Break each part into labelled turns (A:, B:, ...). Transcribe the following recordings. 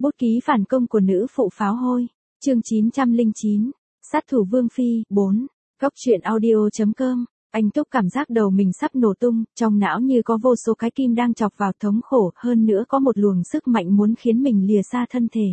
A: Bút ký phản công của nữ phụ pháo hôi. Chương 909. Sát thủ Vương Phi 4. Góc truyện audio.com. Anh Túc cảm giác đầu mình sắp nổ tung, trong não như có vô số cái kim đang chọc vào, thống khổ, hơn nữa có một luồng sức mạnh muốn khiến mình lìa xa thân thể.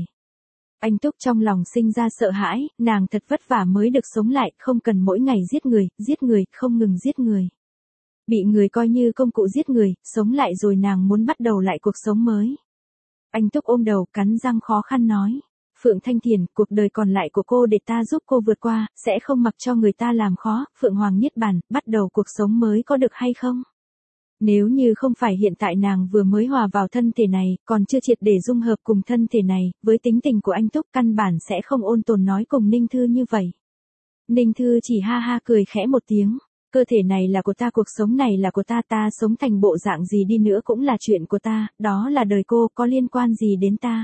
A: Anh Túc trong lòng sinh ra sợ hãi, nàng thật vất vả mới được sống lại, không cần mỗi ngày giết người, không ngừng giết người. Bị người coi như công cụ giết người, sống lại rồi nàng muốn bắt đầu lại cuộc sống mới. Anh Túc ôm đầu, cắn răng khó khăn nói. Phượng Thanh Thiền, cuộc đời còn lại của cô để ta giúp cô vượt qua, sẽ không mặc cho người ta làm khó. Phượng Hoàng Niết Bàn, bắt đầu cuộc sống mới có được hay không? Nếu như không phải hiện tại nàng vừa mới hòa vào thân thể này, còn chưa triệt để dung hợp cùng thân thể này, với tính tình của anh Túc căn bản sẽ không ôn tồn nói cùng Ninh Thư như vậy. Ninh Thư chỉ ha ha cười khẽ một tiếng. Cơ thể này là của ta, cuộc sống này là của ta, ta sống thành bộ dạng gì đi nữa cũng là chuyện của ta, đó là đời cô, có liên quan gì đến ta?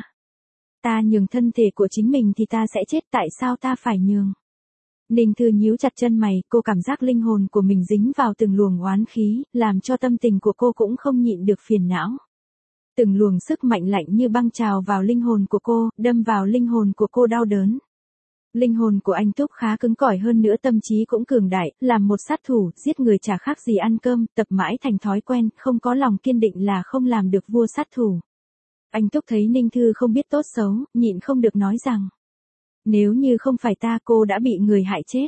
A: Ta nhường thân thể của chính mình thì ta sẽ chết, tại sao ta phải nhường? Ninh Thư nhíu chặt chân mày, cô cảm giác linh hồn của mình dính vào từng luồng oán khí, làm cho tâm tình của cô cũng không nhịn được phiền não. Từng luồng sức mạnh lạnh như băng trào vào linh hồn của cô, đâm vào linh hồn của cô đau đớn. Linh hồn của anh Túc khá cứng cỏi, hơn nữa tâm trí cũng cường đại, làm một sát thủ, giết người chả khác gì ăn cơm, tập mãi thành thói quen, không có lòng kiên định là không làm được vua sát thủ. Anh Túc thấy Ninh Thư không biết tốt xấu, nhịn không được nói rằng. Nếu như không phải ta, cô đã bị người hại chết.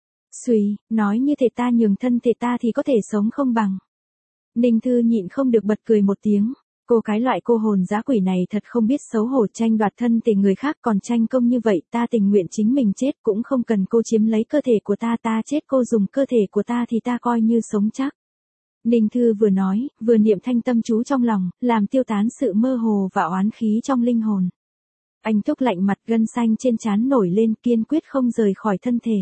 A: Xùy, nói như thể ta nhường thân thể ta thì có thể sống không bằng. Ninh Thư nhịn không được bật cười một tiếng. Cô cái loại cô hồn dã quỷ này thật không biết xấu hổ, tranh đoạt thân thể người khác còn tranh công như vậy, ta tình nguyện chính mình chết cũng không cần cô chiếm lấy cơ thể của ta, ta chết cô dùng cơ thể của ta thì ta coi như sống chắc. Ninh Thư vừa nói, vừa niệm thanh tâm chú trong lòng, làm tiêu tán sự mơ hồ và oán khí trong linh hồn. Anh Túc lạnh mặt, gân xanh trên trán nổi lên, kiên quyết không rời khỏi thân thể.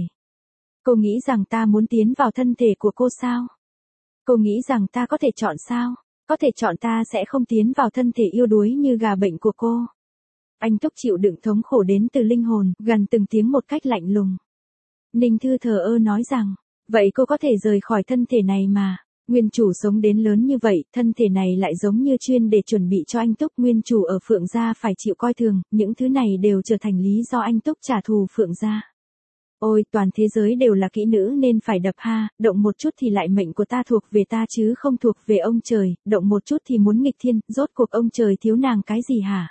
A: Cô nghĩ rằng ta muốn tiến vào thân thể của cô sao? Cô nghĩ rằng ta có thể chọn sao? Có thể chọn ta sẽ không tiến vào thân thể yêu đuối như gà bệnh của cô. Anh Túc chịu đựng thống khổ đến từ linh hồn, gần từng tiếng một cách lạnh lùng. Ninh Thư thờ ơ nói rằng, vậy cô có thể rời khỏi thân thể này mà. Nguyên chủ sống đến lớn như vậy, thân thể này lại giống như chuyên để chuẩn bị cho anh Túc. Nguyên chủ ở Phượng gia phải chịu coi thường, những thứ này đều trở thành lý do anh Túc trả thù Phượng gia. Ôi, toàn thế giới đều là kỹ nữ nên phải đập ha, động một chút thì lại mệnh của ta thuộc về ta chứ không thuộc về ông trời, động một chút thì muốn nghịch thiên, rốt cuộc ông trời thiếu nàng cái gì hả?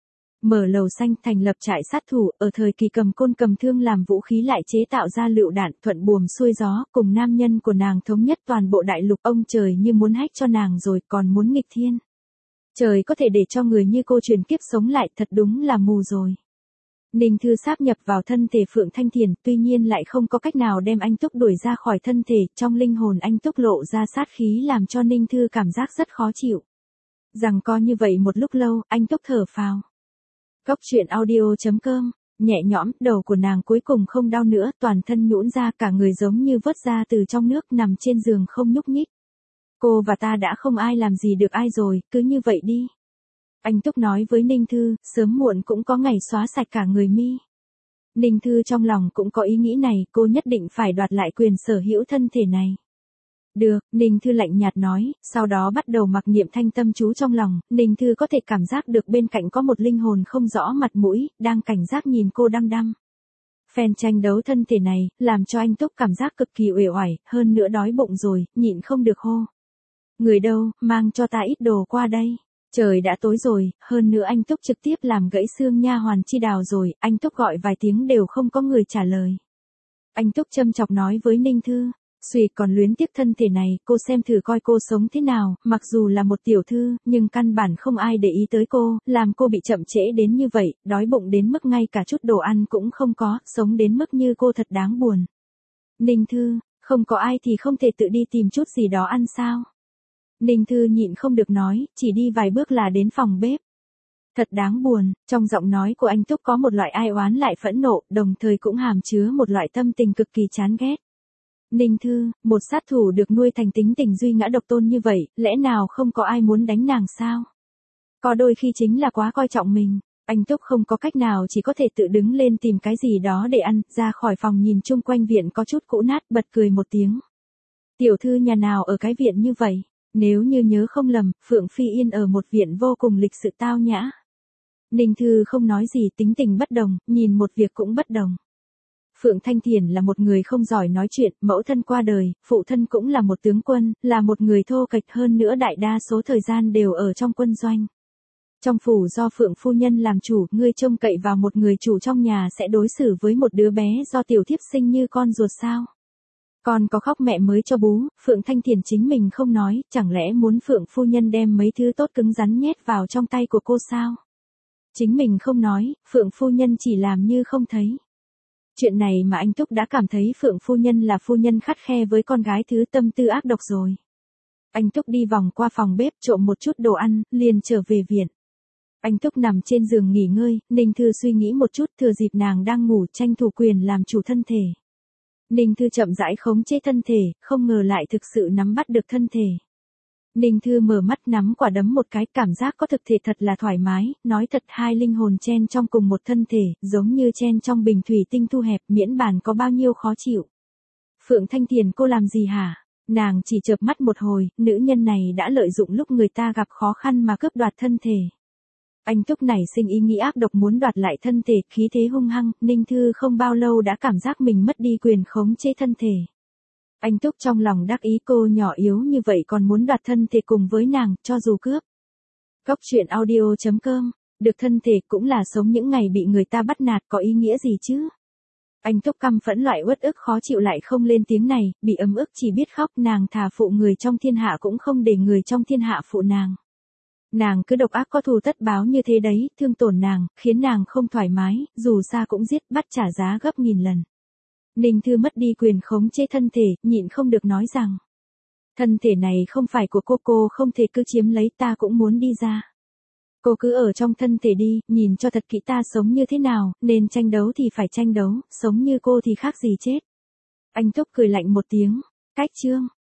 A: Mở lầu xanh, thành lập trại sát thủ, ở thời kỳ cầm côn cầm thương làm vũ khí lại chế tạo ra lựu đạn, thuận buồm xuôi gió, cùng nam nhân của nàng thống nhất toàn bộ đại lục. Ông trời như muốn hách cho nàng rồi, còn muốn nghịch thiên. Trời có thể để cho người như cô truyền kiếp sống lại, thật đúng là mù rồi. Ninh Thư sáp nhập vào thân thể Phượng Thanh Thiền, tuy nhiên lại không có cách nào đem anh Túc đuổi ra khỏi thân thể, trong linh hồn anh Túc lộ ra sát khí làm cho Ninh Thư cảm giác rất khó chịu. Rằng co như vậy một lúc lâu, anh Túc thở phào. Góc truyện audio.com, nhẹ nhõm, đầu của nàng cuối cùng không đau nữa, toàn thân nhũn ra, cả người giống như vớt ra từ trong nước, nằm trên giường không nhúc nhích. Cô và ta đã không ai làm gì được ai rồi, cứ như vậy đi. Anh Túc nói với Ninh Thư, sớm muộn cũng có ngày xóa sạch cả người mi. Ninh Thư trong lòng cũng có ý nghĩ này, cô nhất định phải đoạt lại quyền sở hữu thân thể này. Được, Ninh Thư lạnh nhạt nói, sau đó bắt đầu mặc niệm thanh tâm chú trong lòng. Ninh Thư có thể cảm giác được bên cạnh có một linh hồn không rõ mặt mũi, đang cảnh giác nhìn cô đăm đăm. Phen tranh đấu thân thể này, làm cho anh Túc cảm giác cực kỳ uể oải, hơn nữa đói bụng rồi, nhịn không được hô. Người đâu, mang cho ta ít đồ qua đây. Trời đã tối rồi, hơn nữa anh Túc trực tiếp làm gãy xương nha hoàn Chi Đào rồi, anh Túc gọi vài tiếng đều không có người trả lời. Anh Túc châm chọc nói với Ninh Thư, suy còn luyến tiếc thân thể này, cô xem thử coi cô sống thế nào, mặc dù là một tiểu thư, nhưng căn bản không ai để ý tới cô, làm cô bị chậm trễ đến như vậy, đói bụng đến mức ngay cả chút đồ ăn cũng không có, sống đến mức như cô thật đáng buồn. Ninh Thư, không có ai thì không thể tự đi tìm chút gì đó ăn sao? Ninh Thư nhịn không được nói, chỉ đi vài bước là đến phòng bếp. Thật đáng buồn, trong giọng nói của anh Túc có một loại ai oán lại phẫn nộ, đồng thời cũng hàm chứa một loại tâm tình cực kỳ chán ghét. Ninh Thư, một sát thủ được nuôi thành tính tình duy ngã độc tôn như vậy, lẽ nào không có ai muốn đánh nàng sao? Có đôi khi chính là quá coi trọng mình. Anh Túc không có cách nào, chỉ có thể tự đứng lên tìm cái gì đó để ăn, ra khỏi phòng nhìn chung quanh viện có chút cũ nát, bật cười một tiếng. Tiểu thư nhà nào ở cái viện như vậy? Nếu như nhớ không lầm, Phượng Phi Yên ở một viện vô cùng lịch sự tao nhã. Ninh Thư không nói gì, tính tình bất đồng, nhìn một việc cũng bất đồng. Phượng Thanh Thiền là một người không giỏi nói chuyện, mẫu thân qua đời, phụ thân cũng là một tướng quân, là một người thô kệch, hơn nữa đại đa số thời gian đều ở trong quân doanh. Trong phủ do Phượng phu nhân làm chủ, ngươi trông cậy vào một người chủ trong nhà sẽ đối xử với một đứa bé do tiểu thiếp sinh như con ruột sao? Con có khóc mẹ mới cho bú, Phượng Thanh Thiền chính mình không nói, chẳng lẽ muốn Phượng phu nhân đem mấy thứ tốt cứng rắn nhét vào trong tay của cô sao? Chính mình không nói, Phượng phu nhân chỉ làm như không thấy. Chuyện này mà anh Túc đã cảm thấy Phượng phu nhân là phu nhân khắt khe với con gái, thứ tâm tư ác độc rồi. Anh Túc đi vòng qua phòng bếp trộm một chút đồ ăn, liền trở về viện. Anh Túc nằm trên giường nghỉ ngơi, Ninh Thư suy nghĩ một chút, thừa dịp nàng đang ngủ tranh thủ quyền làm chủ thân thể. Ninh Thư chậm rãi khống chế thân thể, không ngờ lại thực sự nắm bắt được thân thể. Ninh Thư mở mắt nắm quả đấm một cái, cảm giác có thực thể thật là thoải mái, nói thật hai linh hồn chen trong cùng một thân thể, giống như chen trong bình thủy tinh thu hẹp, miễn bàn có bao nhiêu khó chịu. Phượng Thanh Thiền cô làm gì hả? Nàng chỉ chợp mắt một hồi, nữ nhân này đã lợi dụng lúc người ta gặp khó khăn mà cướp đoạt thân thể. Anh Túc nảy sinh ý nghĩ ác độc muốn đoạt lại thân thể, khí thế hung hăng, Ninh Thư không bao lâu đã cảm giác mình mất đi quyền khống chế thân thể. Anh Túc trong lòng đắc ý, cô nhỏ yếu như vậy còn muốn đoạt thân thể cùng với nàng, cho dù cướp. Góc truyện audio.com, được thân thể cũng là sống những ngày bị người ta bắt nạt, có ý nghĩa gì chứ? Anh Túc căm phẫn loại uất ức khó chịu lại không lên tiếng này, bị ấm ức chỉ biết khóc, nàng thà phụ người trong thiên hạ cũng không để người trong thiên hạ phụ nàng. Nàng cứ độc ác có thù tất báo như thế đấy, thương tổn nàng, khiến nàng không thoải mái, dù xa cũng giết, bắt trả giá gấp nghìn lần. Ninh Thư mất đi quyền khống chế thân thể, nhịn không được nói rằng. Thân thể này không phải của cô không thể cứ chiếm lấy, ta cũng muốn đi ra. Cô cứ ở trong thân thể đi, nhìn cho thật kỹ ta sống như thế nào, nên tranh đấu thì phải tranh đấu, sống như cô thì khác gì chết. Anh Túc cười lạnh một tiếng, cách chương.